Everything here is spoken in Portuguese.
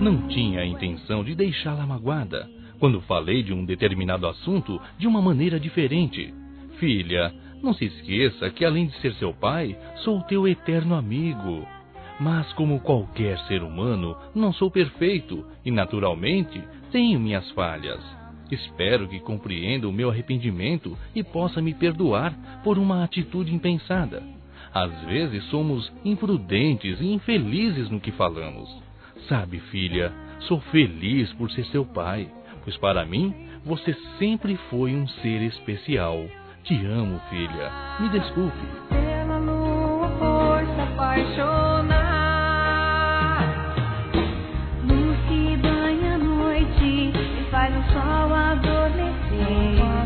Não tinha a intenção de deixá-la magoada, quando falei de um determinado assunto de uma maneira diferente. Filha, não se esqueça que além de ser seu pai, sou teu eterno amigo. Mas como qualquer ser humano, não sou perfeito e, naturalmente, tenho minhas falhas. Espero que compreenda o meu arrependimento e possa me perdoar por uma atitude impensada. Às vezes somos imprudentes e infelizes no que falamos. Sabe, filha, sou feliz por ser seu pai, pois para mim você sempre foi um ser especial. Te amo, filha. Me desculpe. Pela lua por se apaixonar, luz que banha a noite e faz o sol adormecer.